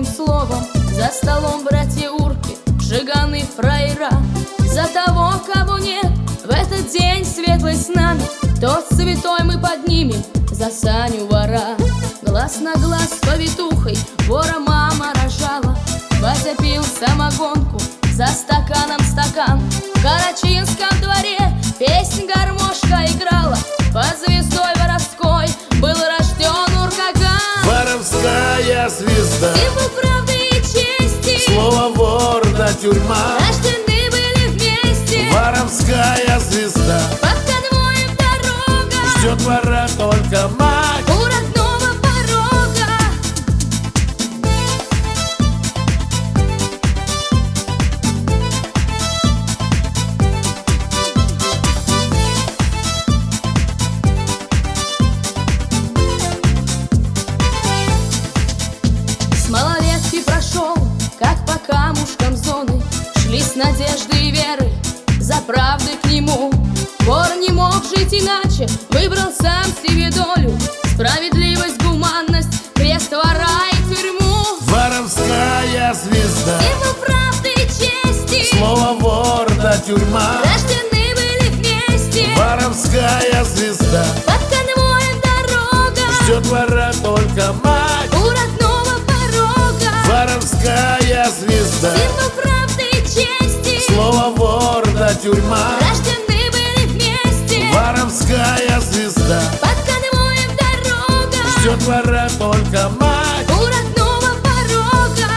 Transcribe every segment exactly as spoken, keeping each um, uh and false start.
добрым словом. За столом братья Урки, жиганы, фраера. За того, кого нет в этот день светлый с нами, тот святой мы поднимем за Саню вора. Глаз на глаз с повитухой вора мама рожала. Батя пил самогонку, за стаканом стакан. В Карачинском дворе песнь гармошка играла. Под звездой воровской был рожден Уркаган. Воровская звезда, Символ правды и чести, слово вор да тюрьма. рождены были вместе. Воровская звезда, Под конвоем дорога, ждет вора только мать. у родного порога. С малолетки прошел, как по камушкам зоны, шли с надеждой и верой за правдой к нему. Вор не мог жить иначе, выбрал сам себе долю. Справедливость, гуманность, крест вора и тюрьму. Воровская звезда, Символ правды и чести, слово вор да тюрьма. рождены были вместе. Воровская звезда, Под конвоем дорога, ждет вора только мать. у родного порога. Воровская звезда, Символ правды и чести, слово вор да тюрьма. рождены были вместе. Воровская звезда, Под конвоем дорога, ждет вора только мать. у родного порога.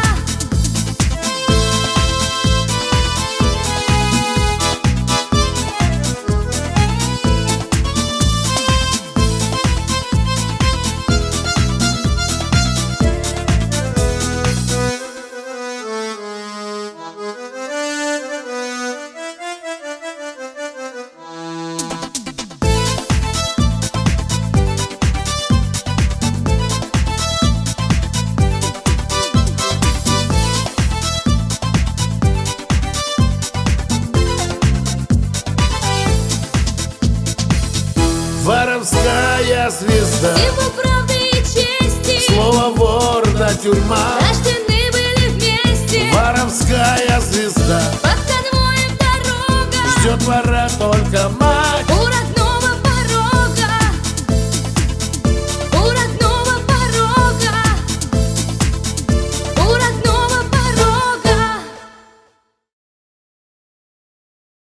Воровская звезда, Символ правды и чести, слово вор да тюрьма. рождены